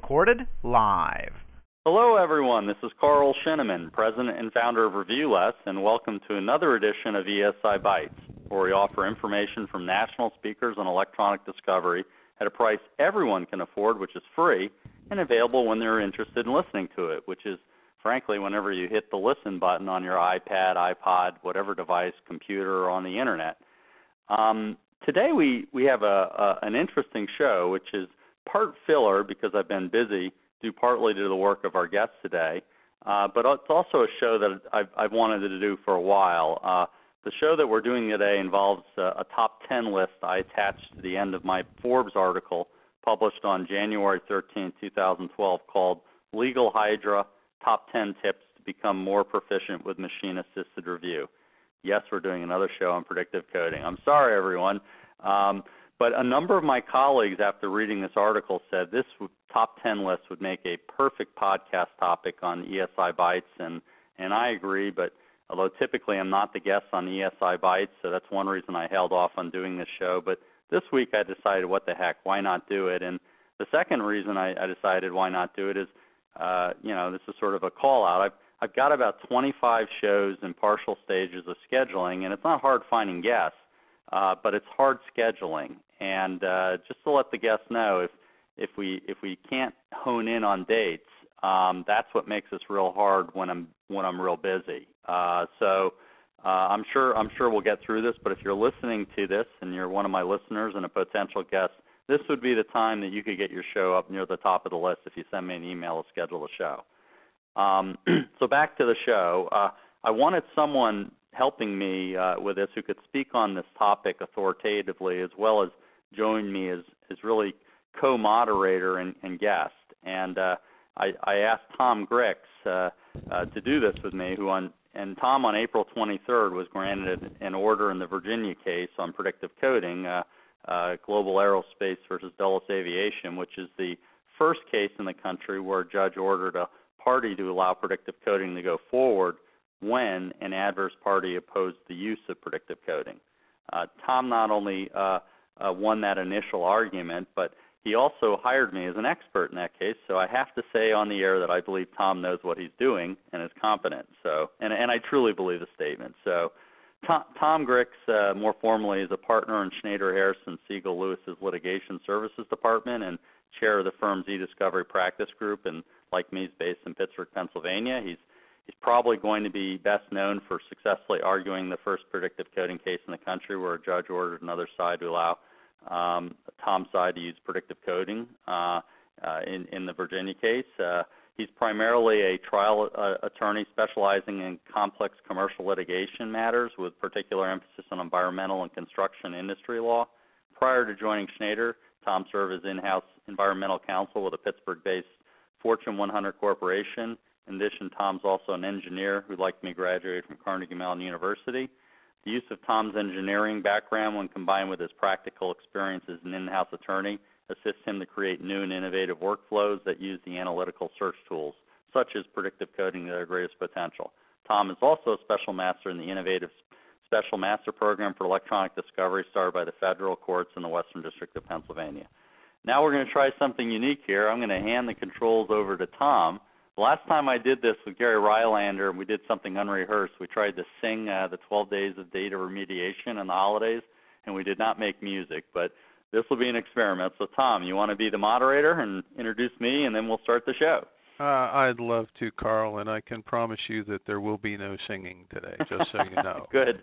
recorded live. Hello, everyone. This is Carl Scheneman, President and founder of ReviewLess, and welcome to another edition of ESI Bytes, where we offer information from national speakers on electronic discovery at a price everyone can afford, which is free, and available when they're interested in listening to it, which is, frankly, whenever you hit the listen button on your iPad, iPod, whatever device, computer, or on the Internet. Today we have an interesting show, which is part filler because I've been busy, due partly to the work of our guests today, but it's also a show that I've wanted to do for a while. The show that we're doing today involves a top 10 list I attached to the end of my Forbes article published on January 13, 2012, called Legal Hydra, Top 10 Tips to Become More Proficient with Machine-Assisted Review. Yes, we're doing another show on predictive coding. I'm sorry, everyone. But a number of my colleagues, after reading this article, said this top 10 list would make a perfect podcast topic on ESI Bytes, and I agree, but although typically I'm not the guest on ESI Bytes, so that's one reason I held off on doing this show. But this week I decided, what the heck, why not do it? And the second reason I decided why not do it is, this is sort of a call-out. I've got about 25 shows in partial stages of scheduling, and it's not hard finding guests, but it's hard scheduling. And just to let the guests know, if we can't hone in on dates, that's what makes this real hard when I'm real busy. So I'm sure we'll get through this. But if you're listening to this and you're one of my listeners and a potential guest, this would be the time that you could get your show up near the top of the list if you send me an email to schedule the show. So back to the show. I wanted someone helping me with this who could speak on this topic authoritatively, as well as join me as really co-moderator and guest. And I asked Tom Grix to do this with me, and Tom on April 23rd was granted an order in the Virginia case on predictive coding, Global Aerospace versus Dulles Aviation, which is the first case in the country where a judge ordered a party to allow predictive coding to go forward when an adverse party opposed the use of predictive coding. Tom not only won that initial argument, but he also hired me as an expert in that case, so I have to say on the air that I believe Tom knows what he's doing and is competent. So, and I truly believe the statement. So Tom Grix, more formally, is a partner in Schneider Harrison Siegel Lewis's Litigation Services Department and chair of the firm's e-discovery practice group, and like me, is based in Pittsburgh, Pennsylvania. He's probably going to be best known for successfully arguing the first predictive coding case in the country where a judge ordered another side to allow Tom's side to use predictive coding in the Virginia case. He's primarily a trial attorney specializing in complex commercial litigation matters with particular emphasis on environmental and construction industry law. Prior to joining Schneider, Tom served as in-house environmental counsel with a Pittsburgh-based Fortune 100 corporation. In addition, Tom's also an engineer who, like me, graduated from Carnegie Mellon University. The use of Tom's engineering background, when combined with his practical experience as an in-house attorney, assists him to create new and innovative workflows that use the analytical search tools, such as predictive coding, to their greatest potential. Tom is also a special master in the innovative Special Master Program for Electronic Discovery started by the federal courts in the Western District of Pennsylvania. Now we're going to try something unique here. I'm going to hand the controls over to Tom. The last time I did this with Gary Rylander, we did something unrehearsed. We tried to sing the 12 Days of Data Remediation on the holidays, and we did not make music, but this will be an experiment. So, Tom, you want to be the moderator and introduce me, and then we'll start the show? I'd love to, Carl, and I can promise you that there will be no singing today, just so you know. Good.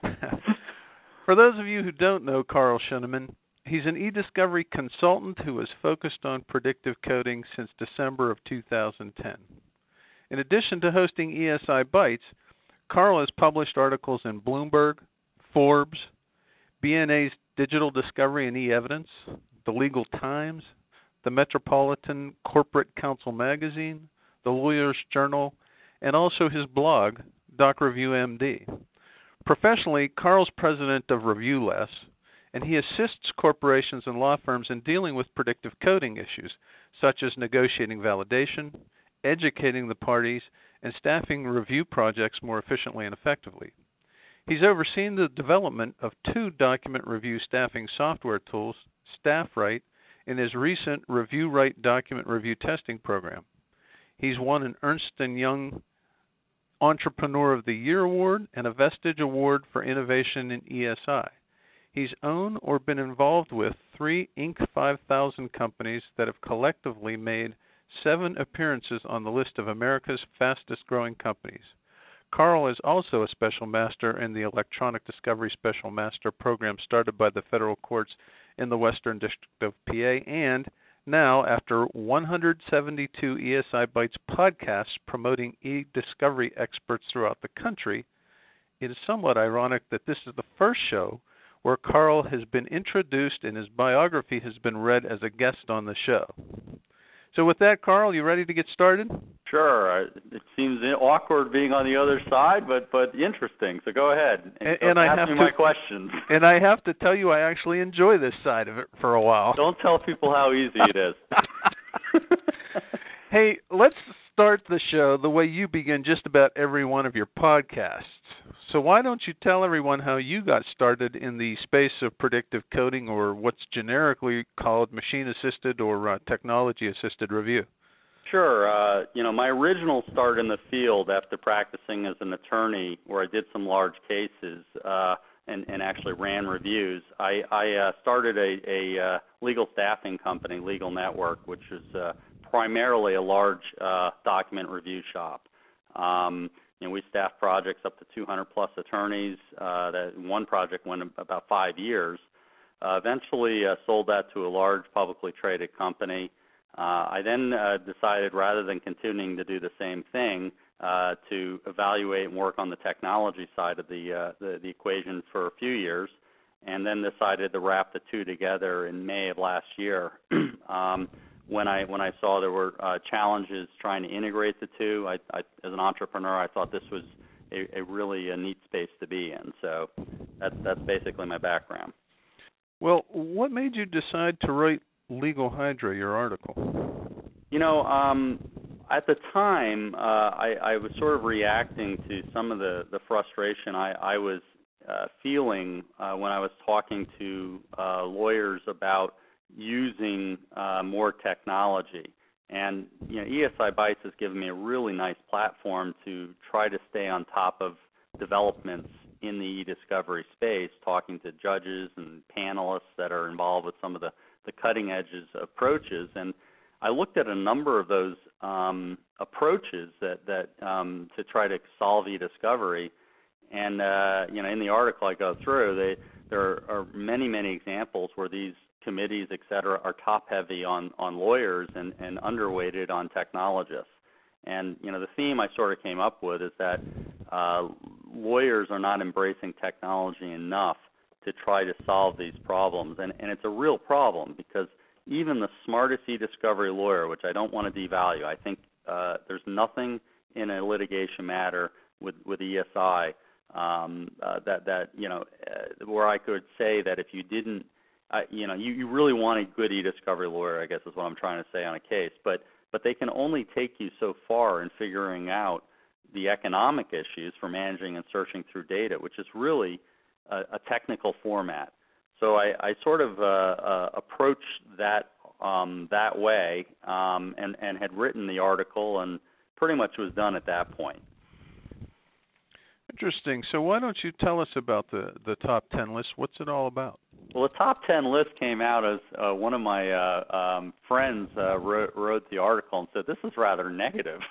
For those of you who don't know Carl Scheneman, he's an e-discovery consultant who has focused on predictive coding since December of 2010. In addition to hosting ESI Bytes, Carl has published articles in Bloomberg, Forbes, BNA's Digital Discovery and E-Evidence, The Legal Times, the Metropolitan Corporate Counsel Magazine, the Lawyer's Journal, and also his blog, DocReviewMD. Professionally, Carl's president of ReviewLess, and he assists corporations and law firms in dealing with predictive coding issues, such as negotiating validation, educating the parties, and staffing review projects more efficiently and effectively. He's overseen the development of 2 document review staffing software tools, StaffRite in his recent ReviewRight document review testing program. He's won an Ernst & Young Entrepreneur of the Year Award and a Vestige Award for Innovation in ESI. He's owned or been involved with 3 Inc. 5000 companies that have collectively made 7 appearances on the list of America's fastest growing companies. Carl is also a Special Master in the Electronic Discovery Special Master program started by the federal courts in the Western District of PA, and now, after 172 ESI Bytes podcasts promoting e-discovery experts throughout the country, it is somewhat ironic that this is the first show where Carl has been introduced and his biography has been read as a guest on the show. So with that, Carl, you ready to get started? Sure. It seems awkward being on the other side, but interesting. So go ahead and ask me my questions. And I have to tell you, I actually enjoy this side of it for a while. Don't tell people how easy it is. Hey, let's start the show the way you begin just about every one of your podcasts. So why don't you tell everyone how you got started in the space of predictive coding, or what's generically called machine-assisted or technology-assisted review? Sure. My original start in the field after practicing as an attorney, where I did some large cases and actually ran reviews, I started a legal staffing company, Legal Network, which is primarily a large document review shop. We staff projects up to 200-plus attorneys. That one project went about 5 years. Eventually sold that to a large publicly traded company. I then decided, rather than continuing to do the same thing, to evaluate and work on the technology side of the equation for a few years, and then decided to wrap the two together in May of last year. When I saw there were challenges trying to integrate the two, as an entrepreneur, I thought this was a really neat space to be in. So that's basically my background. Well, what made you decide to write Legal Hydra, your article? At the time, I was sort of reacting to some of the frustration I was feeling when I was talking to lawyers about using more technology. And ESI Bytes has given me a really nice platform to try to stay on top of developments in the e-discovery space, talking to judges and panelists that are involved with some of the cutting edges approaches. And I looked at a number of those approaches that to try to solve e-discovery. And in the article I go through, there are many examples where these committees, et cetera, are top-heavy on lawyers and underweighted on technologists. And, the theme I sort of came up with is that lawyers are not embracing technology enough to try to solve these problems. And it's a real problem, because even the smartest e-discovery lawyer, which I don't want to devalue, I think there's nothing in a litigation matter with ESI where I could say that if you didn't, you really want a good e-discovery lawyer, I guess is what I'm trying to say on a case. But they can only take you so far in figuring out the economic issues for managing and searching through data, which is really a technical format. So I sort of approached that way and had written the article, and pretty much was done at that point. Interesting. So why don't you tell us about the top 10 list? What's it all about? Well, the top 10 list came out as one of my friends wrote the article and said, this is rather negative.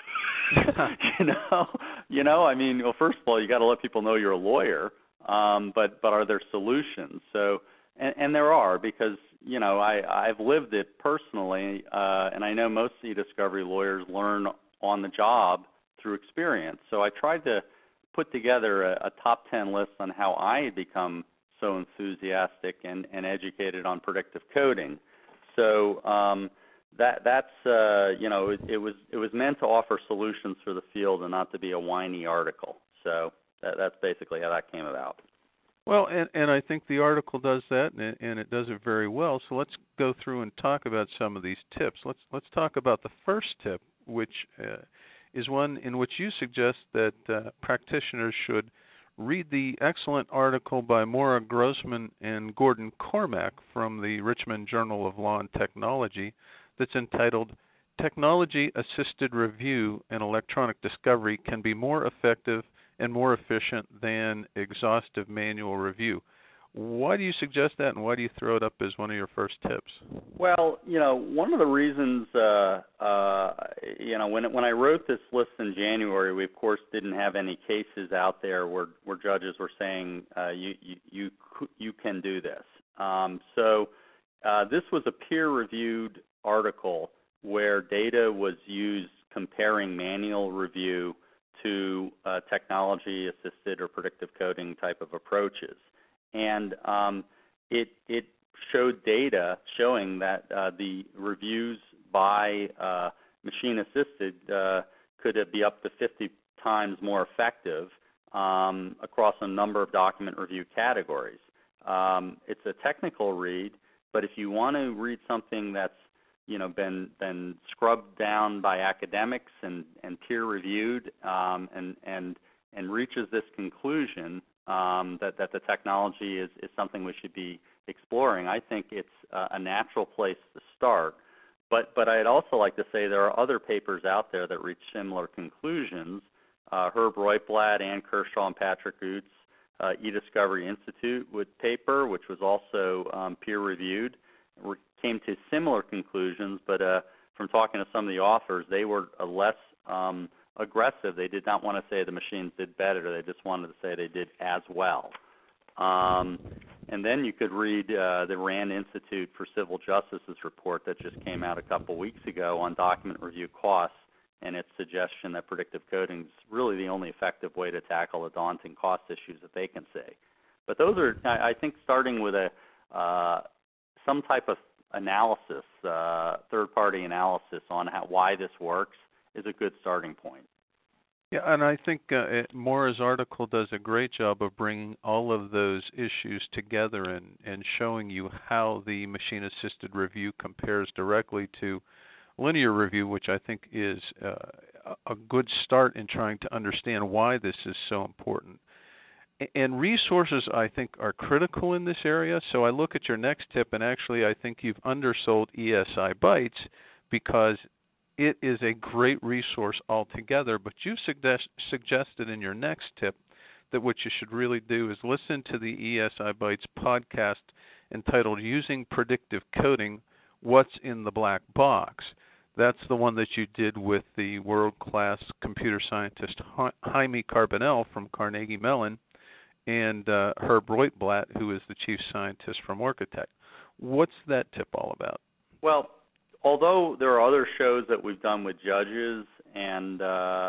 I mean, well, first of all, you got to let people know you're a lawyer, but are there solutions? So, and there are, because, I've lived it personally, and I know most e-discovery lawyers learn on the job through experience. So I tried to put together a top 10 list on how I had become so enthusiastic and educated on predictive coding. So that's it was meant to offer solutions for the field and not to be a whiny article. So that's basically how that came about. Well, and I think the article does that, and it does it very well. So let's go through and talk about some of these tips. Let's talk about the first tip, which is one in which you suggest that practitioners should read the excellent article by Maura Grossman and Gordon Cormack from the Richmond Journal of Law and Technology that's entitled Technology-Assisted Review and Electronic Discovery Can Be More Effective and More Efficient Than Exhaustive Manual Review. Why do you suggest that, and why do you throw it up as one of your first tips? Well, one of the reasons, when I wrote this list in January, we of course didn't have any cases out there where judges were saying you can do this. So this was a peer-reviewed article where data was used comparing manual review to technology-assisted or predictive coding type of approaches. And it showed data showing that the reviews by machine-assisted could be up to 50 times more effective across a number of document review categories. It's a technical read, but if you want to read something that's been scrubbed down by academics and peer-reviewed and reaches this conclusion that the technology is something we should be exploring, I think it's a natural place to start. But I'd also like to say there are other papers out there that reach similar conclusions. Herb Roitblatt, Ann Kershaw, and Patrick Oots, eDiscovery Institute with paper, which was also peer-reviewed, came to similar conclusions, but from talking to some of the authors, they were less aggressive. They did not want to say the machines did better. They just wanted to say they did as well. And then you could read the Rand Institute for Civil Justice's report that just came out a couple weeks ago on document review costs and its suggestion that predictive coding is really the only effective way to tackle the daunting cost issues that they can see. But those are, I think, starting with some type of analysis, third-party analysis on why this works is a good starting point. Yeah, and I think Maura's article does a great job of bringing all of those issues together and showing you how the machine-assisted review compares directly to linear review, which I think is a good start in trying to understand why this is so important. And resources, I think, are critical in this area. So I look at your next tip, and actually I think you've undersold ESI Bytes because it is a great resource altogether. But you suggested in your next tip that what you should really do is listen to the ESI Bytes podcast entitled Using Predictive Coding, What's in the Black Box. That's the one that you did with the world-class computer scientist Jaime Carbonell from Carnegie Mellon and Herb Roitblatt, who is the chief scientist from Orcatech. What's that tip all about? Well, although there are other shows that we've done with judges, and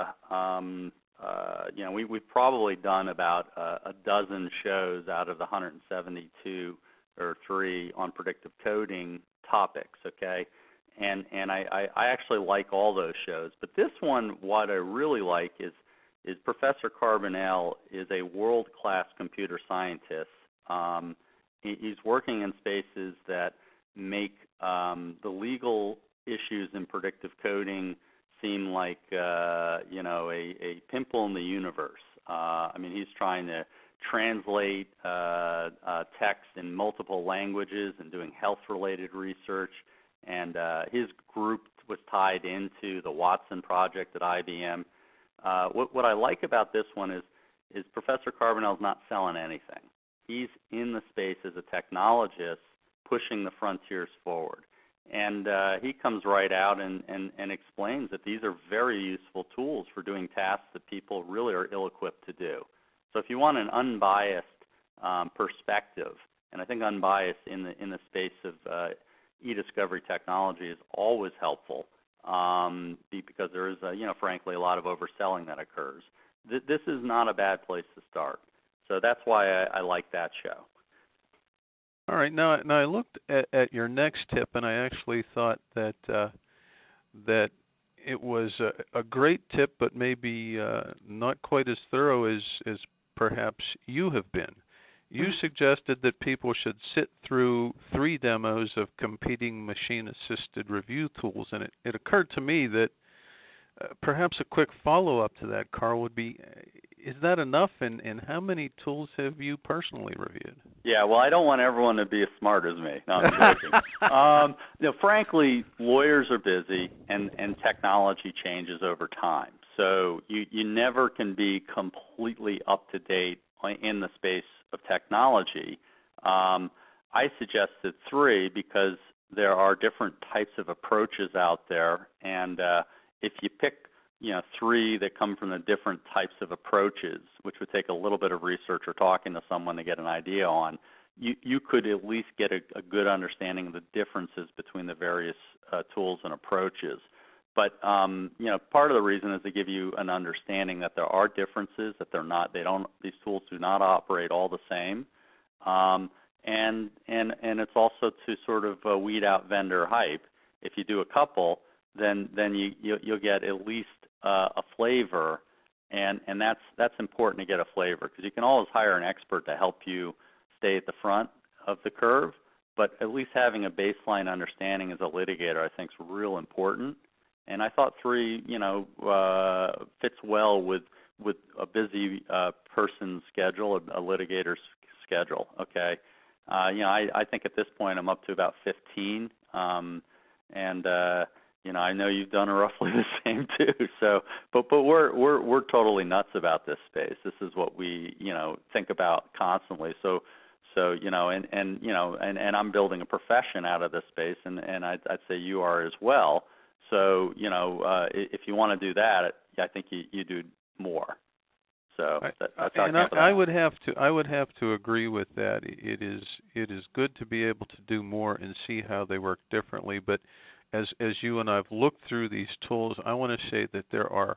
we've probably done about a dozen shows out of the 172 or 3 on predictive coding topics. Okay, and I actually like all those shows, but this one, what I really like is Professor Carbonell is a world-class computer scientist. He's working in spaces that make the legal issues in predictive coding seem like a pimple in the universe. He's trying to translate text in multiple languages and doing health-related research. And his group was tied into the Watson project at IBM. What I like about this one is Professor Carbonell's not selling anything. He's in the space as a technologist pushing the frontiers forward. And he comes right out and explains that these are very useful tools for doing tasks that people really are ill-equipped to do. So if you want an unbiased perspective, and I think unbiased in the space of e-discovery technology is always helpful, because there is, frankly, a lot of overselling that occurs. This is not a bad place to start. So that's why I like that show. All right. Now I looked at your next tip, and I actually thought that that it was a great tip, but maybe not quite as thorough as perhaps you have been. You suggested that people should sit through 3 demos of competing machine-assisted review tools, and it occurred to me that perhaps a quick follow-up to that, Carl, would be is that enough? And how many tools have you personally reviewed? Yeah, well, I don't want everyone to be as smart as me. No, I'm joking. Frankly, lawyers are busy, and technology changes over time. So you never can be completely up to date in the space of technology. I suggested 3 because there are different types of approaches out there, and if you pick 3 that come from the different types of approaches, which would take a little bit of research or talking to someone to get an idea on, you could at least get a good understanding of the differences between the various tools and approaches. But part of the reason is to give you an understanding that there are differences, that these tools do not operate all the same, and it's also to sort of weed out vendor hype. If you do a couple, then you'll get at least a flavor, and that's important to get a flavor, because you can always hire an expert to help you stay at the front of the curve, but at least having a baseline understanding as a litigator, I think, is real important. And I thought 3 fits well with a busy person's schedule, a litigator's schedule. Okay, I think at this point I'm up to about 15, and I know you've done roughly the same too. So, but we're totally nuts about this space. This is what we think about constantly. So and I'm building a profession out of this space, and I'd say you are as well. So if you want to do that, I think you do more. So I would have to agree with that. It is good to be able to do more and see how they work differently, but as you and I've looked through these tools, I want to say that there are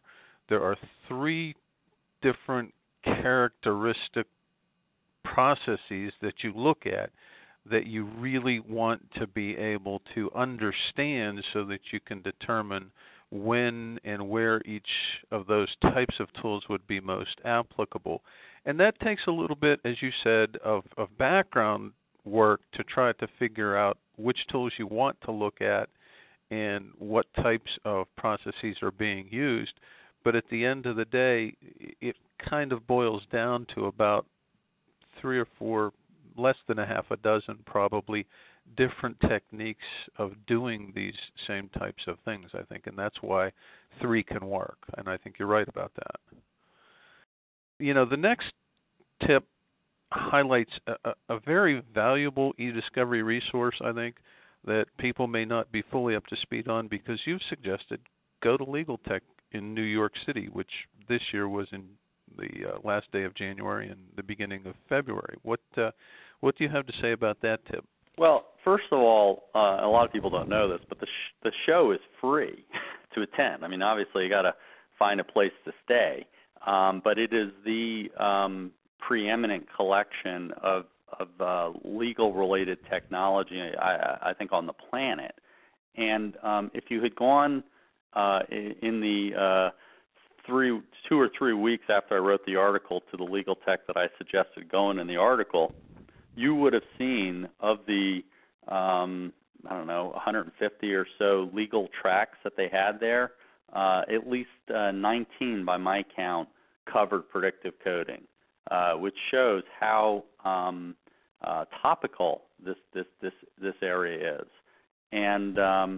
3 different characteristic processes that you look at that you really want to be able to understand, so that you can determine when and where each of those types of tools would be most applicable. And that takes a little bit, as you said, of background work to try to figure out which tools you want to look at and what types of processes are being used. But at the end of the day, it kind of boils down to about 3 or 4, less than a half a dozen probably, different techniques of doing these same types of things, I think, and that's why 3 can work, and I think you're right about that. The next tip highlights a very valuable e-discovery resource, I think, that people may not be fully up to speed on, because you've suggested go to Legal Tech in New York City, which this year was in the last day of January and the beginning of February. What do you have to say about that tip? Well, first of all, a lot of people don't know this, but the show is free to attend. I mean, obviously you got to find a place to stay, but it is the preeminent collection of legal-related technology, I think, on the planet. And if you had gone in the 2 or 3 weeks after I wrote the article to the Legal Tech that I suggested going in the article, you would have seen of the, 150 or so legal tracks that they had there, at least 19 by my count covered predictive coding, which shows how topical this area is. And,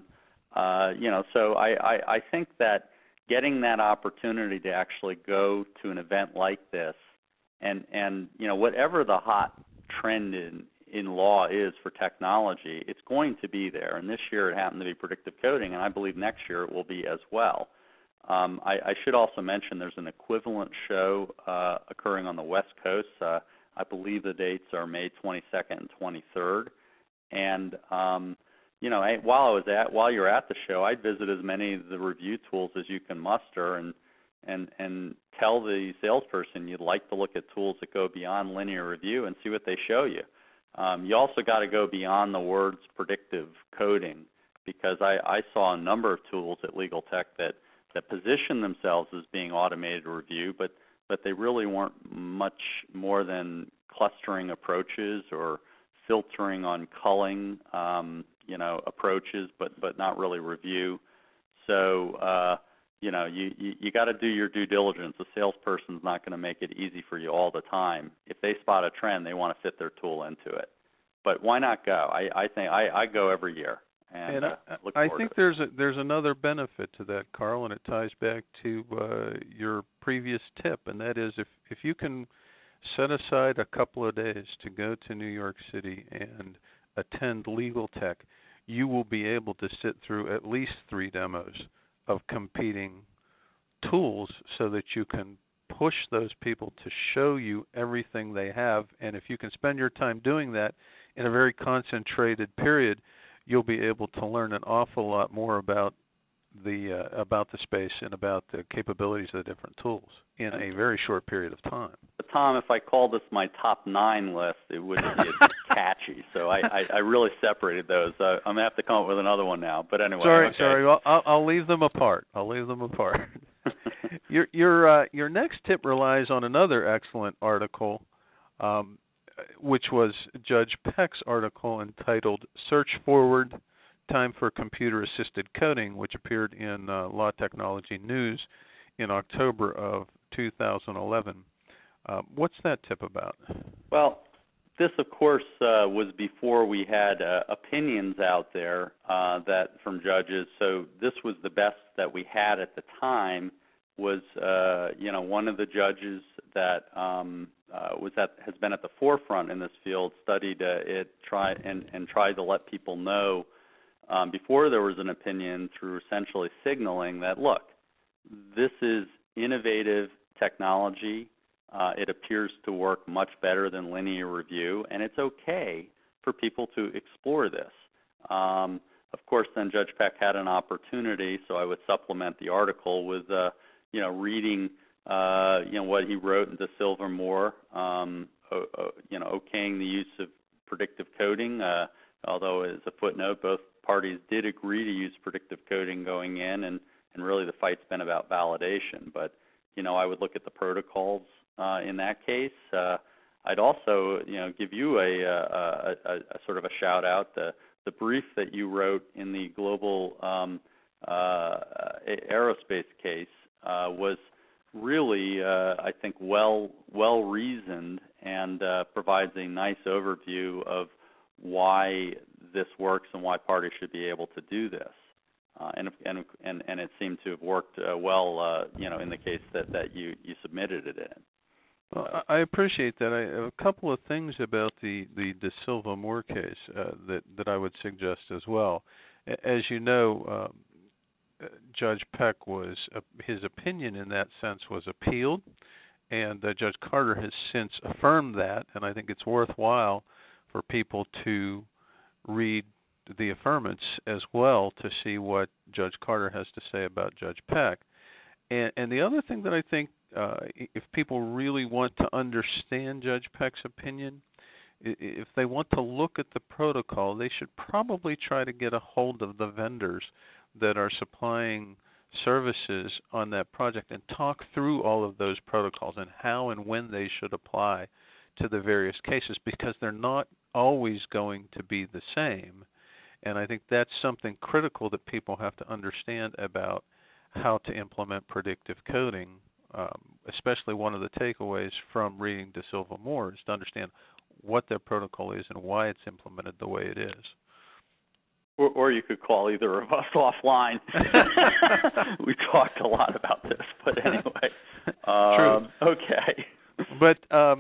so I think that getting that opportunity to actually go to an event like this, and whatever the hot trend in law is for technology, it's going to be there. And this year it happened to be predictive coding, and I believe next year it will be as well. I should also mention there's an equivalent show occurring on the West Coast. I believe the dates are May 22nd and 23rd. And while you're at the show, I'd visit as many of the review tools as you can muster, and tell the salesperson you'd like to look at tools that go beyond linear review and see what they show you. You also got to go beyond the words predictive coding, because I saw a number of tools at Legal Tech that position themselves as being automated review, but they really weren't much more than clustering approaches or filtering on culling approaches, but not really review. So you got to do your due diligence. A salesperson's not going to make it easy for you all the time. If they spot a trend, they want to fit their tool into it. But why not go? I think I go every year, and look I forward think to it. there's another benefit to that, Carl, and it ties back to your previous tip, and that is if you can set aside a couple of days to go to New York City and attend Legal Tech, you will be able to sit through at least 3 demos of competing tools so that you can push those people to show you everything they have. And if you can spend your time doing that in a very concentrated period, you'll be able to learn an awful lot more about the space and about the capabilities of the different tools in a very short period of time. But Tom, if I called this my top 9 list, it wouldn't be as catchy. So I really separated those. I'm going to have to come up with another one now. But anyway. Sorry. Well, I'll leave them apart. Your next tip relies on another excellent article, which was Judge Peck's article entitled "Search Forward: Time for Computer-Assisted Coding," which appeared in Law Technology News in October of 2011. What's that tip about? Well, this, of course, was before we had opinions out there that from judges. So this was the best that we had at the time. Was one of the judges that has been at the forefront in this field, studied it, tried to let people know before there was an opinion through essentially signaling that, look, this is innovative technology. It appears to work much better than linear review, and it's okay for people to explore this. Of course, then Judge Peck had an opportunity, so I would supplement the article with, reading, what he wrote in De Silva Moore, okaying the use of predictive coding. Although, as a footnote, both parties did agree to use predictive coding going in, and really the fight's been about validation. But, I would look at the protocols in that case. I'd also, give you a sort of a shout out. The brief that you wrote in the global aerospace case was really, I think, well reasoned and provides a nice overview of why this works and why parties should be able to do this. And it seemed to have worked well, in the case that you submitted it in. Well, I appreciate that. A couple of things about the De Silva Moore case that I would suggest as well. As you know, Judge Peck his opinion in that sense was appealed, and Judge Carter has since affirmed that, and I think it's worthwhile for people to read the affirmance as well to see what Judge Carter has to say about Judge Peck. And the other thing that I think, if people really want to understand Judge Peck's opinion, if they want to look at the protocol, they should probably try to get a hold of the vendors that are supplying services on that project and talk through all of those protocols and how and when they should apply to the various cases, because they're not always going to be the same. And I think that's something critical that people have to understand about how to implement predictive coding, especially one of the takeaways from reading De Silva Moore is to understand what their protocol is and why it's implemented the way it is. Or you could call either of us offline. We talked a lot about this, but anyway. True. Okay. But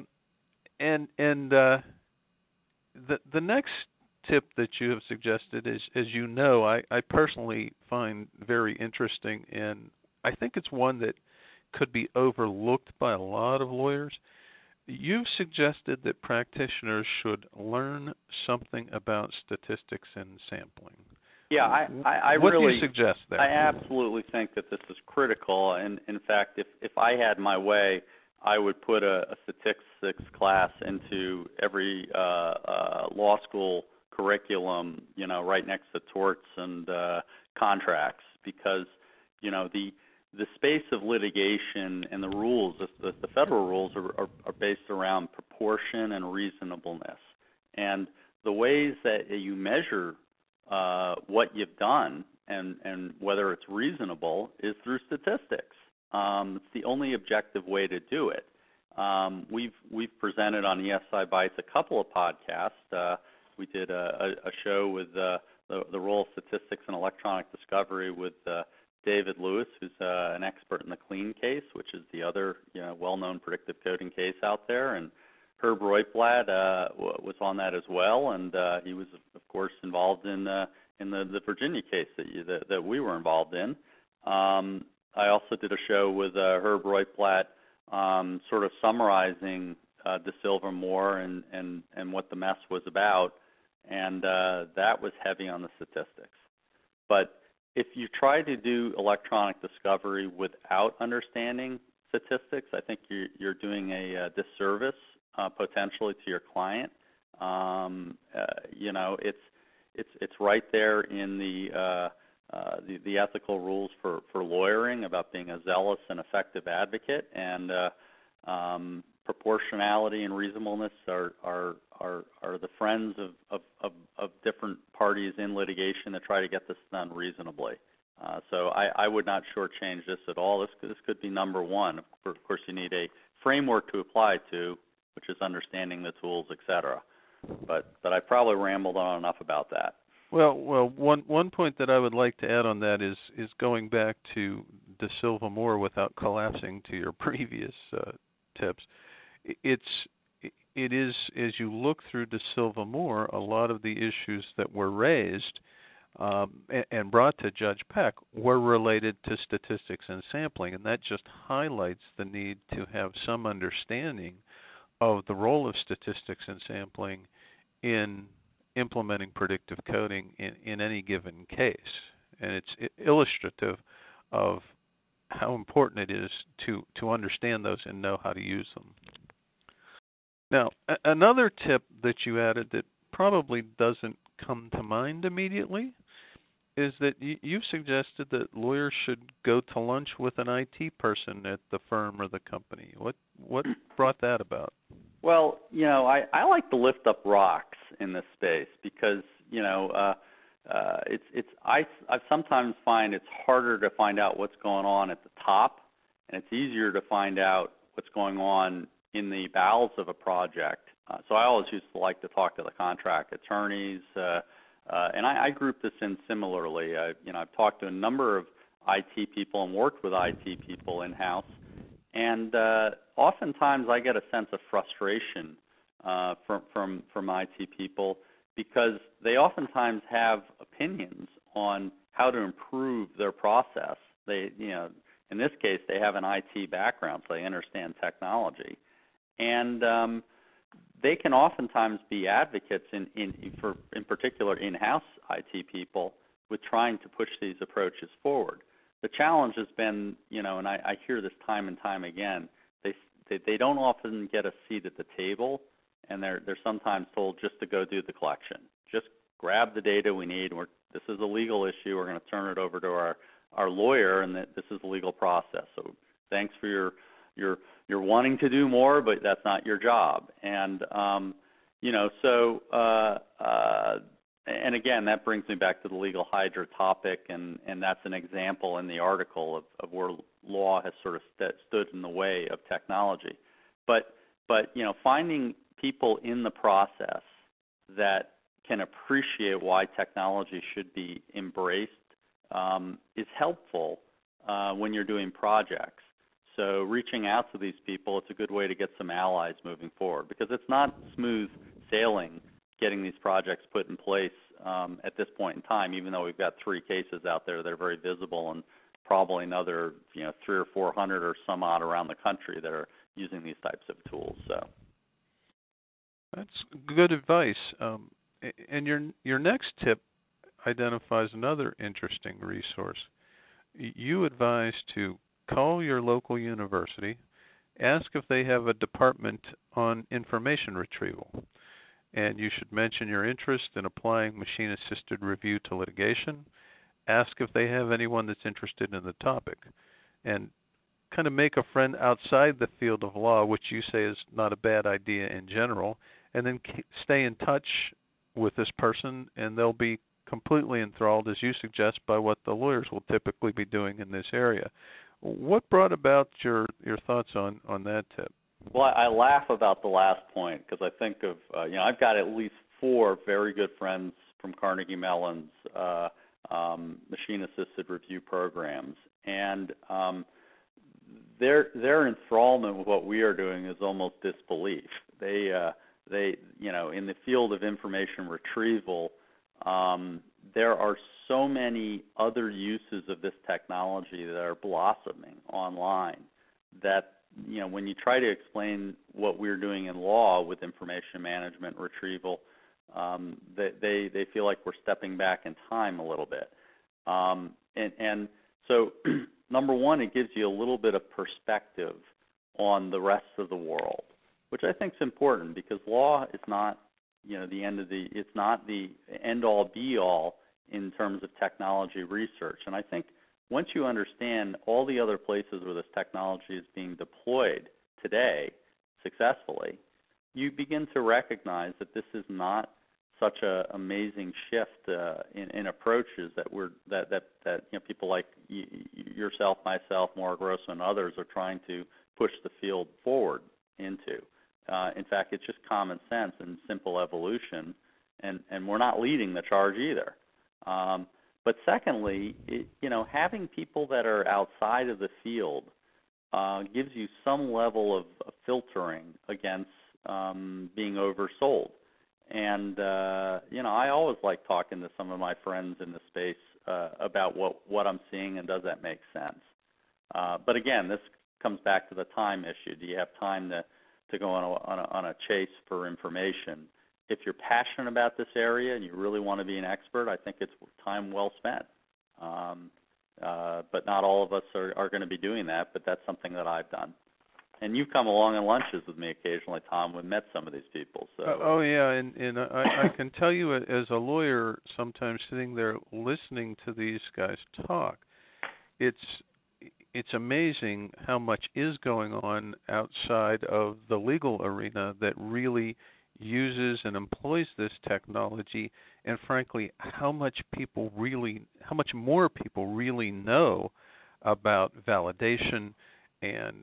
the next tip that you have suggested is, as you know, I personally find very interesting, and I think it's one that could be overlooked by a lot of lawyers. You've suggested that practitioners should learn something about statistics and sampling. Yeah, I what really do you suggest there? I absolutely think that this is critical, and in fact, if I had my way, I would put a statistics class into every law school curriculum, right next to torts and contracts, because the space of litigation and the rules, the federal rules, are based around proportion and reasonableness. And the ways that you measure what you've done and whether it's reasonable is through statistics. It's the only objective way to do it. We've presented on ESI Bytes a couple of podcasts. We did a show with the role of statistics in electronic discovery with David Lewis, who's an expert in the CLEAN case, which is the other well-known predictive coding case out there, and Herb Roitblad was on that as well, and he was, of course, involved in the Virginia case that we were involved in. I also did a show with Herb Roitblad, sort of summarizing De Silva Moore and what the mess was about, and that was heavy on the statistics. But if you try to do electronic discovery without understanding statistics, I think you're doing a disservice potentially to your client. It's right there in the ethical rules for lawyering about being a zealous and effective advocate, and proportionality and reasonableness are the friends of different parties in litigation that try to get this done reasonably. So I would not shortchange this at all. This could be number one. Of course, you need a framework to apply to, which is understanding the tools, et cetera. But I probably rambled on enough about that. Well, one point that I would like to add on that is going back to De Silva Moore without collapsing to your previous tips. It is, as you look through De Silva Moore, a lot of the issues that were raised and brought to Judge Peck were related to statistics and sampling, and that just highlights the need to have some understanding of the role of statistics and sampling in implementing predictive coding in any given case. And it's illustrative of how important it is to understand those and know how to use them. Now, another tip that you added that probably doesn't come to mind immediately is that you've suggested that lawyers should go to lunch with an IT person at the firm or the company. What brought that about? Well, I like to lift up rocks in this space because, I sometimes find it's harder to find out what's going on at the top, and it's easier to find out what's going on in the bowels of a project. So I always used to like to talk to the contract attorneys, and I group this in similarly. I've talked to a number of IT people and worked with IT people in-house, and oftentimes I get a sense of frustration from IT people because they oftentimes have opinions on how to improve their process. They, in this case, they have an IT background, so they understand technology, and they can oftentimes be advocates in particular in-house IT people with trying to push these approaches forward. The challenge has been, and I hear this time and time again, they don't often get a seat at the table, and they're sometimes told just to go do the collection. Just grab the data we need. This is a legal issue. We're going to turn it over to our lawyer, and this is the legal process. So thanks for your wanting to do more, but that's not your job. And and again, that brings me back to the legal hydra topic, and that's an example in the article of where law has sort of stood in the way of technology. But finding people in the process that can appreciate why technology should be embraced is helpful when you're doing projects. So reaching out to these people, it's a good way to get some allies moving forward, because it's not smooth sailing getting these projects put in place at this point in time, even though we've got 3 cases out there that are very visible and probably another 300 or 400 or some odd around the country that are using these types of tools. So that's good advice. And your next tip identifies another interesting resource. You advise to call your local university, ask if they have a department on information retrieval, and you should mention your interest in applying machine-assisted review to litigation. Ask if they have anyone that's interested in the topic, and kind of make a friend outside the field of law, which you say is not a bad idea in general, and then stay in touch with this person, and they'll be completely enthralled, as you suggest, by what the lawyers will typically be doing in this area. What brought about your thoughts on that tip? Well, I laugh about the last point because I think of, I've got at least 4 very good friends from Carnegie Mellon's machine-assisted review programs, and their enthrallment with what we are doing is almost disbelief. They in the field of information retrieval, there are so many other uses of this technology that are blossoming online that, when you try to explain what we're doing in law with information management retrieval, they feel like we're stepping back in time a little bit. And so, number one, it gives you a little bit of perspective on the rest of the world, which I think is important because law is not, it's not the end-all, be-all in terms of technology research. And I think once you understand all the other places where this technology is being deployed today successfully, you begin to recognize that this is not such an amazing shift in approaches that people like yourself, myself, Maura Grossman, and others are trying to push the field forward into. In fact, it's just common sense and simple evolution, and we're not leading the charge either. But secondly, having people that are outside of the field gives you some level of filtering against being oversold. And, I always like talking to some of my friends in the space about what I'm seeing and does that make sense. But again, this comes back to the time issue. Do you have time to go on a chase for information? If you're passionate about this area and you really want to be an expert, I think it's time well spent. But not all of us are going to be doing that, but that's something that I've done. And you've come along on lunches with me occasionally, Tom. We've met some of these people. So. Oh yeah, and I can tell you as a lawyer, sometimes sitting there listening to these guys talk, it's amazing how much is going on outside of the legal arena that really uses and employs this technology, and frankly, how much more people really know about validation and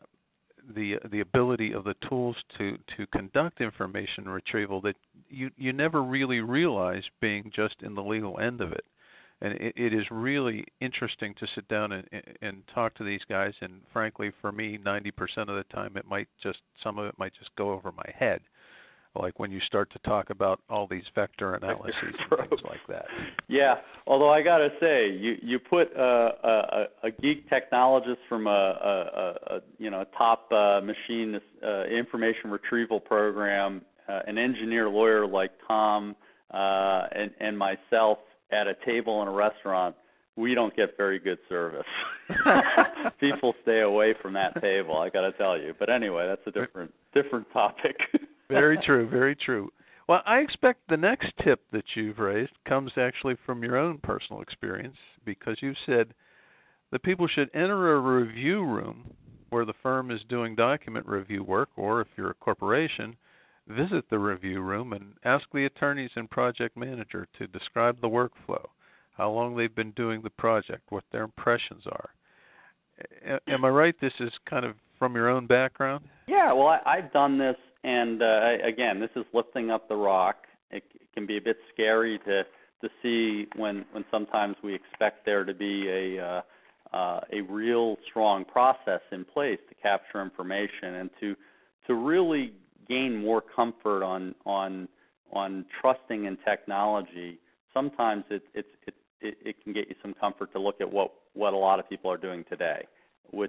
the ability of the tools to conduct information retrieval that you never really realize being just in the legal end of it. And it is really interesting to sit down and talk to these guys. And frankly, for me, 90% of the time, some of it might just go over my head. Like when you start to talk about all these vector analyses and things like that. Yeah, although I got to say, you put a geek technologist from a top machine information retrieval program, an engineer lawyer like Tom and myself at a table in a restaurant, we don't get very good service. People stay away from that table, I got to tell you. But anyway, that's a different topic. Very true, very true. Well, I expect the next tip that you've raised comes actually from your own personal experience, because you said that people should enter a review room where the firm is doing document review work, or if you're a corporation, visit the review room and ask the attorneys and project manager to describe the workflow, how long they've been doing the project, what their impressions are. Am I right? This is kind of from your own background? Yeah, well, I've done this. And again, this is lifting up the rock. It can be a bit scary to see when sometimes we expect there to be a real strong process in place to capture information and to really gain more comfort on trusting in technology. Sometimes it can get you some comfort to look at what a lot of people are doing today, which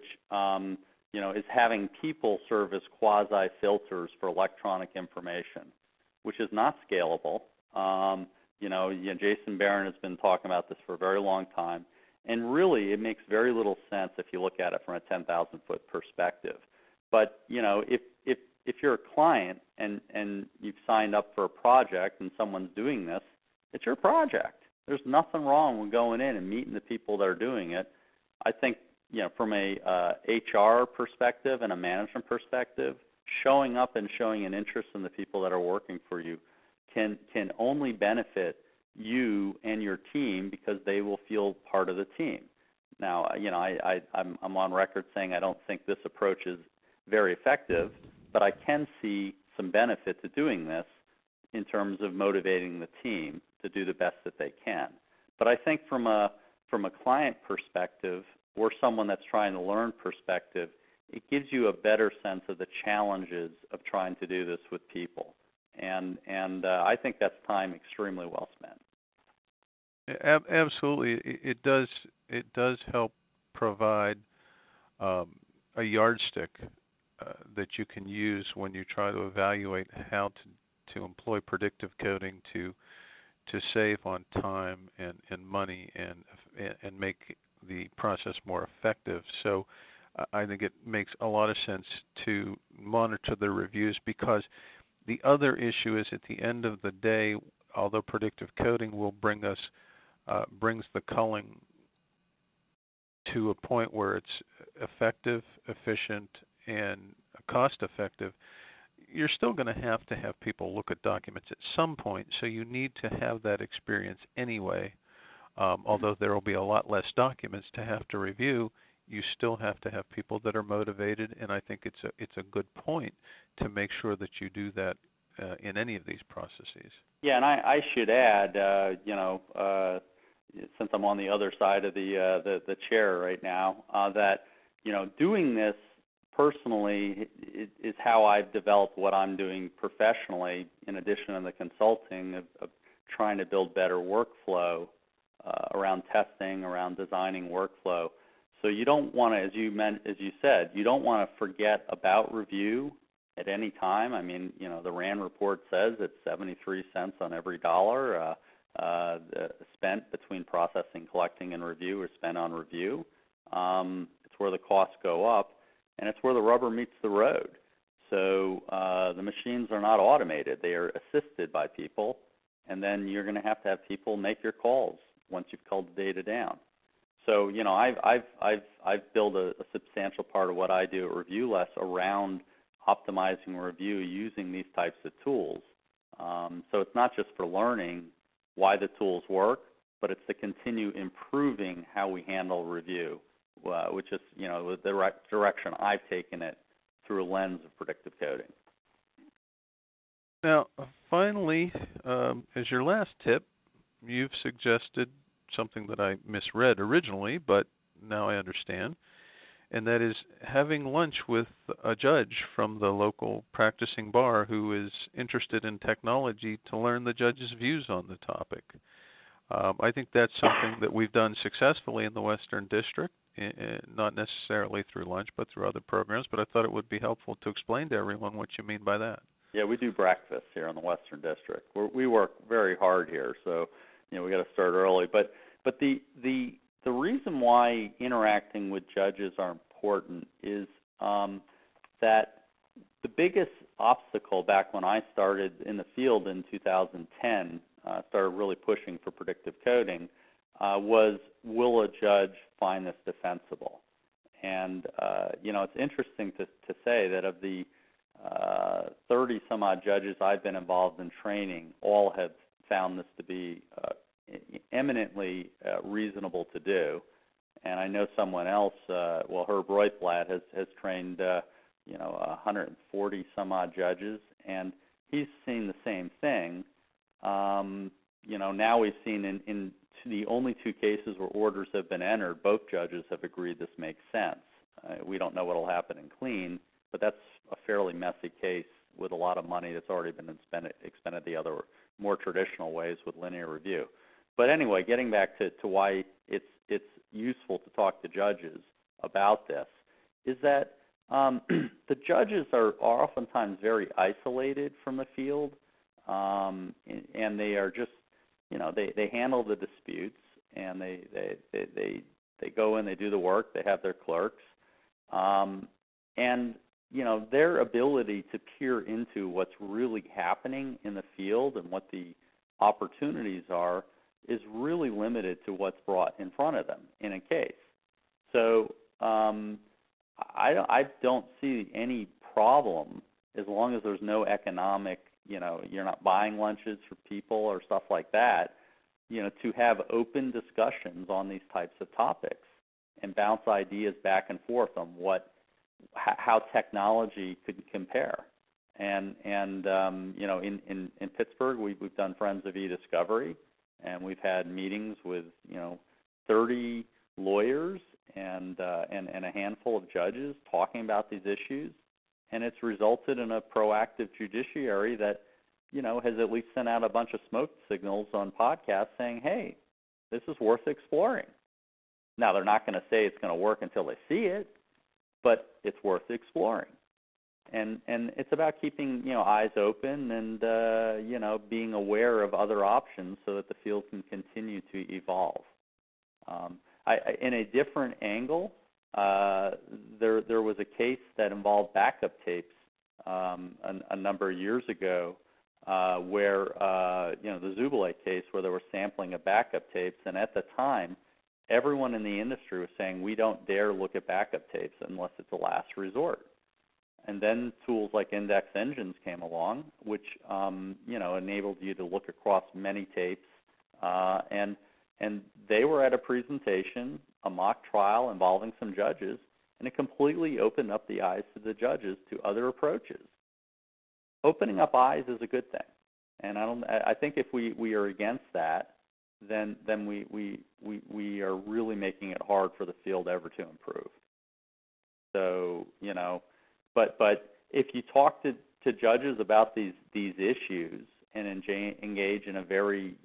is having people serve as quasi-filters for electronic information, which is not scalable. Jason Barron has been talking about this for a very long time, and really it makes very little sense if you look at it from a 10,000-foot perspective. But, if you're a client and you've signed up for a project and someone's doing this, it's your project. There's nothing wrong with going in and meeting the people that are doing it. I think, from a HR perspective and a management perspective, showing up and showing an interest in the people that are working for you can only benefit you team because they will feel part of the team. Now, I'm on record saying I don't think this approach is very effective, but I can see some benefit to doing this in terms of motivating the team to do the best that they can. But I think from a client perspective or someone that's trying to learn perspective, it gives you a better sense of the challenges of trying to do this with people. And I think that's time extremely well spent. Absolutely, it does help provide a yardstick that you can use when you try to evaluate how to employ predictive coding to save on time and money and make the process more effective. So I think it makes a lot of sense to monitor the reviews, because the other issue is at the end of the day, although predictive coding will brings the culling to a point where it's effective, efficient, and cost-effective, you're still going to have people look at documents at some point, so you need to have that experience anyway. Although there will be a lot less documents to have to review, you still have to have people that are motivated, and I think it's a good point to make sure that you do that in any of these processes. Yeah, and I should add, since I'm on the other side of the chair right now, that doing this personally is how I've developed what I'm doing professionally, in addition to the consulting of trying to build better workflow around testing, around designing workflow. So you don't want to, as you said, you don't want to forget about review at any time. I mean, the RAND report says it's 73 cents on every dollar spent between processing, collecting, and review is spent on review. It's where the costs go up, and it's where the rubber meets the road. So the machines are not automated; they are assisted by people, and then you're going to have people make your calls once you've culled the data down. So I've built a substantial part of what I do at ReviewLess around optimizing review using these types of tools. So it's not just for learning why the tools work, but it's to continue improving how we handle review, which is the direction I've taken it through a lens of predictive coding. Now, finally, as your last tip, you've suggested something that I misread originally, but now I understand, and that is having lunch with a judge from the local practicing bar who is interested in technology to learn the judge's views on the topic. I think that's something that we've done successfully in the Western District, not necessarily through lunch, but through other programs, but I thought it would be helpful to explain to everyone what you mean by that. Yeah, we do breakfast here in the Western District. We work very hard here, so we got to start early. But the reason why interacting with judges are important is that the biggest obstacle back when I started in the field in 2010, started really pushing for predictive coding, was, will a judge find this defensible? And it's interesting to say that of the 30 some odd judges I've been involved in training, all have found this to be eminently reasonable to do. And I know someone else, Herb Roythblatt has trained 140 some odd judges, and he's seen the same thing. Now we've seen in the only two cases where orders have been entered, both judges have agreed this makes sense. We don't know what will happen in clean, but that's a fairly messy case with a lot of money that's already been expended the other more traditional ways with linear review. But anyway, getting back to why it's useful to talk to judges about this is that the judges are oftentimes very isolated from the field, and they are just, they handle the disputes, and they go in, they do the work, they have their clerks, and their ability to peer into what's really happening in the field and what the opportunities are is really limited to what's brought in front of them in a case. So I don't see any problem as long as there's no economic, you're not buying lunches for people or stuff like that. to have open discussions on these types of topics and bounce ideas back and forth on how technology could compare. And in Pittsburgh, we've done Friends of eDiscovery, and we've had meetings with 30 lawyers and a handful of judges talking about these issues, and it's resulted in a proactive judiciary that has at least sent out a bunch of smoke signals on podcasts saying, hey, this is worth exploring. Now, they're not going to say it's going to work until they see it, but it's worth exploring. And it's about keeping, eyes open and, being aware of other options so that the field can continue to evolve. In a different angle, there was a case that involved backup tapes a number of years ago where, the Zubilay case where there was sampling of backup tapes, and at the time, everyone in the industry was saying we don't dare look at backup tapes unless it's a last resort. And then tools like index engines came along, which enabled you to look across many tapes, and they were at a presentation, a mock trial involving some judges, and it completely opened up the eyes to the judges to other approaches. Opening up eyes is a good thing, and I think if we are against that, then we are really making it hard for the field ever to improve. So but if you talk to judges about these issues and engage in a very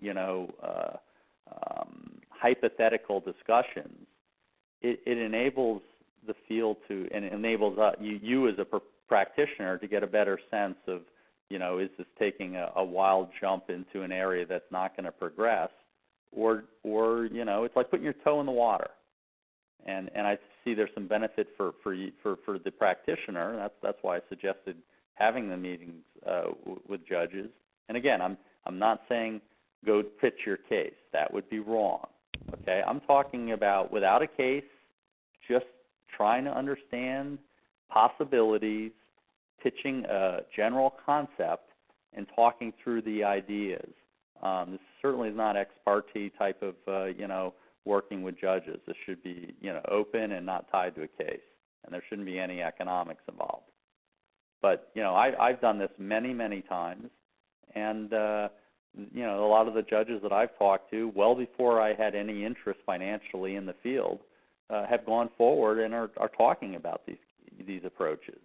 hypothetical discussions, it enables the field to, and it enables you as a practitioner to get a better sense of, is this taking a wild jump into an area that's not going to progress, or it's like putting your toe in the water. And I see there's some benefit for the practitioner. That's why I suggested having the meetings with judges. And again, I'm not saying go pitch your case. That would be wrong. Okay, I'm talking about without a case, just trying to understand possibilities, pitching a general concept, and talking through the ideas. This certainly is not ex parte type of working with judges. This should be open and not tied to a case, and there shouldn't be any economics involved. But I've done this many times, and a lot of the judges that I've talked to, well before I had any interest financially in the field, have gone forward and are talking about these approaches.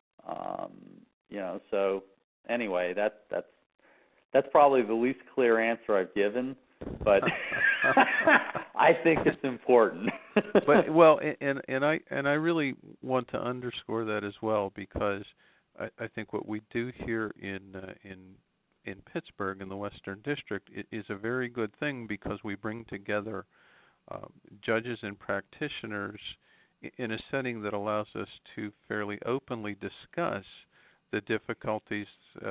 So anyway, that's probably the least clear answer I've given, but I think it's important. But well, and I really want to underscore that as well, because I think what we do here in Pittsburgh in the Western District is a very good thing, because we bring together judges and practitioners in a setting that allows us to fairly openly discuss the difficulties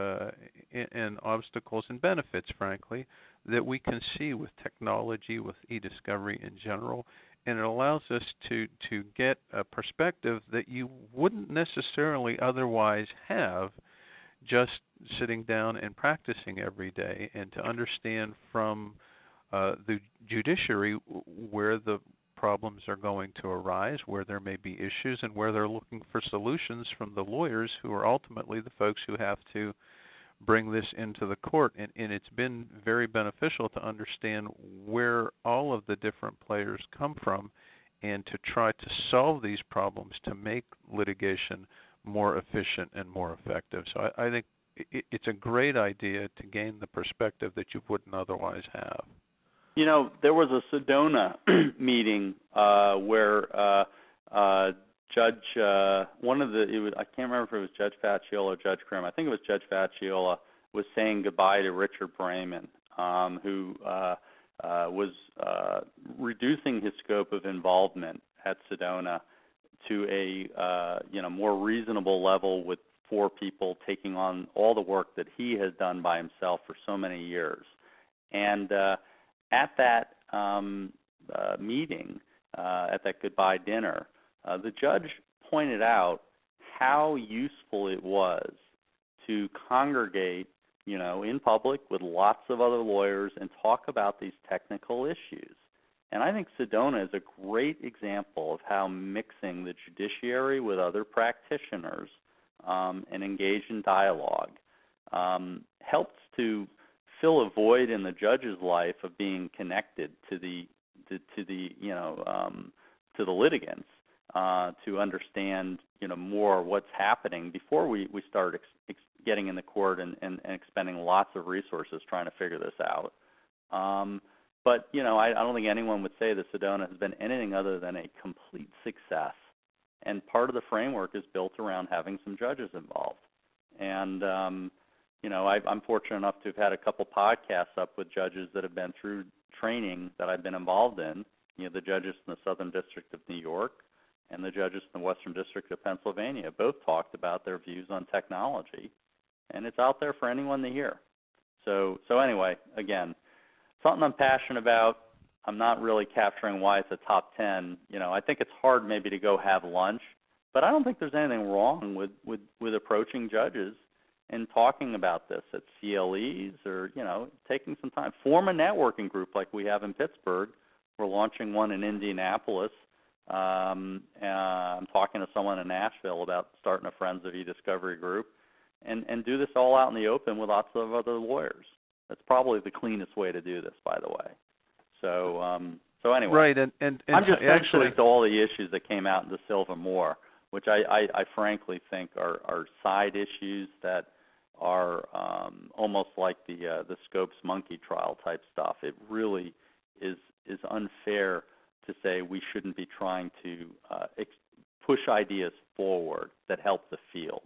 and obstacles and benefits, frankly, that we can see with technology, with e-discovery in general, and it allows us to get a perspective that you wouldn't necessarily otherwise have just sitting down and practicing every day, and to understand from the judiciary where the problems are going to arise, where there may be issues, and where they're looking for solutions from the lawyers who are ultimately the folks who have to bring this into the court. And it's been very beneficial to understand where all of the different players come from and to try to solve these problems to make litigation more efficient and more effective. So I think it's a great idea to gain the perspective that you wouldn't otherwise have. There was a Sedona meeting where Judge, I can't remember if it was Judge Facciola or Judge Krim. I think it was Judge Facciola was saying goodbye to Richard Brayman, who was reducing his scope of involvement at Sedona to a more reasonable level, with 4 people taking on all the work that he has done by himself for so many years. And at that meeting, at that goodbye dinner, the judge pointed out how useful it was to congregate, in public with lots of other lawyers and talk about these technical issues. And I think Sedona is a great example of how mixing the judiciary with other practitioners and engage in dialogue helps to fill a void in the judge's life of being connected to the litigants to understand more what's happening before we start getting in the court and expending lots of resources trying to figure this out. But I don't think anyone would say that Sedona has been anything other than a complete success. And part of the framework is built around having some judges involved. And I'm fortunate enough to have had a couple podcasts up with judges that have been through training that I've been involved in. The judges in the Southern District of New York and the judges in the Western District of Pennsylvania both talked about their views on technology, and it's out there for anyone to hear. So anyway, again, something I'm passionate about. I'm not really capturing why it's a top 10. I think it's hard maybe to go have lunch, but I don't think there's anything wrong with approaching judges and talking about this at CLEs or, taking some time. Form a networking group like we have in Pittsburgh. We're launching one in Indianapolis. I'm talking to someone in Nashville about starting a Friends of E-Discovery group and do this all out in the open with lots of other lawyers. That's probably the cleanest way to do this, by the way. So anyway. Right, and I'm just actually sensitive to all the issues that came out in De Silva Moore, which I frankly think are side issues that are almost like the Scopes monkey trial type stuff. It really is unfair to say we shouldn't be trying to push ideas forward that help the field.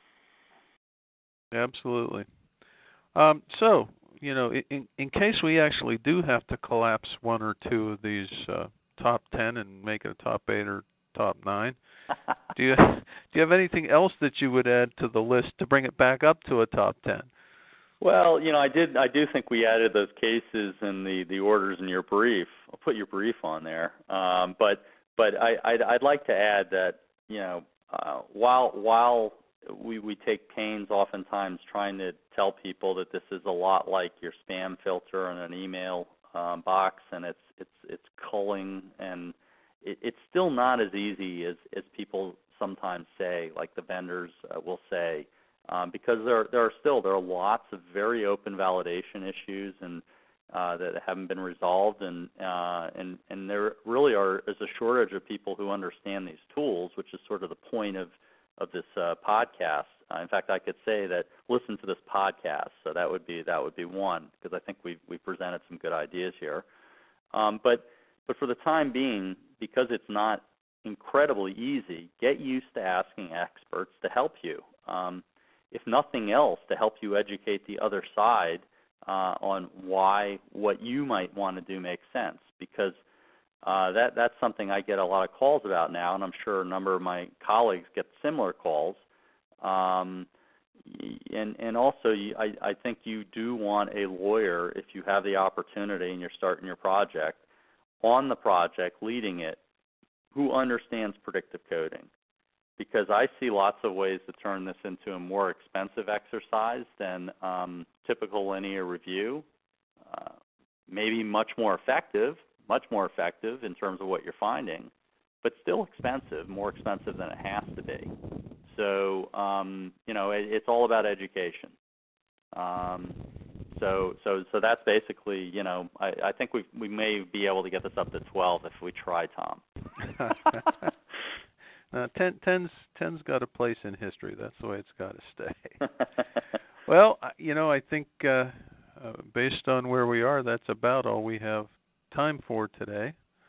Absolutely. So, in case we actually do have to collapse one or two of these top 10 and make it a top 8 or top 9, do you have anything else that you would add to the list to bring it back up to a top 10? Well, I do think we added those cases and the orders in your brief. I'll put your brief on there. But I'd like to add that while we take pains oftentimes trying to tell people that this is a lot like your spam filter in an email box, and it's culling, and it's still not as easy as people sometimes say, like the vendors will say. Because there are lots of very open validation issues and that haven't been resolved, and there really is a shortage of people who understand these tools, which is sort of the point of this podcast. In fact, I could say that listen to this podcast. So that would be one, because I think we presented some good ideas here. But for the time being, because it's not incredibly easy, get used to asking experts to help you. If nothing else, to help you educate the other side on why what you might want to do makes sense, because that's something I get a lot of calls about now, and I'm sure a number of my colleagues get similar calls. And also, I think you do want a lawyer, if you have the opportunity and you're starting your project, on the project, leading it, who understands predictive coding. Because I see lots of ways to turn this into a more expensive exercise than typical linear review. Maybe much more effective in terms of what you're finding, but still expensive, more expensive than it has to be. So, it's all about education. So that's basically, I think we may be able to get this up to 12 if we try, Tom. 10's got a place in history. That's the way it's got to stay. Well, I think based on where we are, that's about all we have time for today.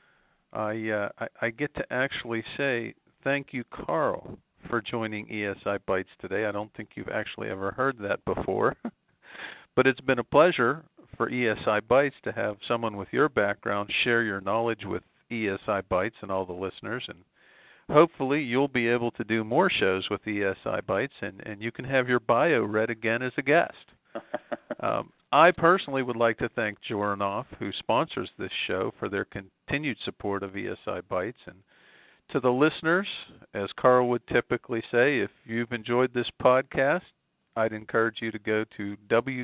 I get to actually say thank you, Carl, for joining ESI Bytes today. I don't think you've actually ever heard that before. But it's been a pleasure for ESI Bytes to have someone with your background share your knowledge with ESI Bytes and all the listeners. And hopefully you'll be able to do more shows with ESI Bytes, and you can have your bio read again as a guest. I personally would like to thank Joranoff, who sponsors this show, for their continued support of ESI Bytes. And to the listeners, as Carl would typically say, if you've enjoyed this podcast, I'd encourage you to go to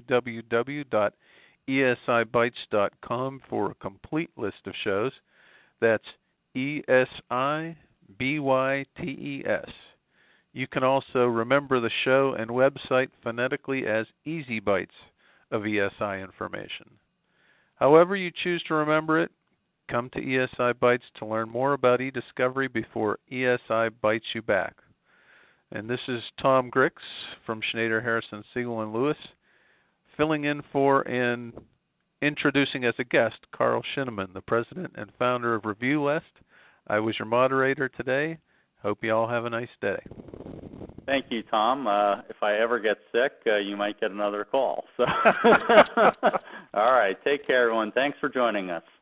www.esibytes.com for a complete list of shows. That's ESIBYTES. You can also remember the show and website phonetically as Easy Bytes of ESI information. However you choose to remember it, come to ESI Bytes to learn more about eDiscovery before ESI bites you back. And this is Tom Grix from Schneider, Harrison, Siegel, and Lewis, filling in for and introducing as a guest Carl Shinneman, the president and founder of ReviewList. I was your moderator today. Hope you all have a nice day. Thank you, Tom. If I ever get sick, you might get another call. So, all right. Take care, everyone. Thanks for joining us.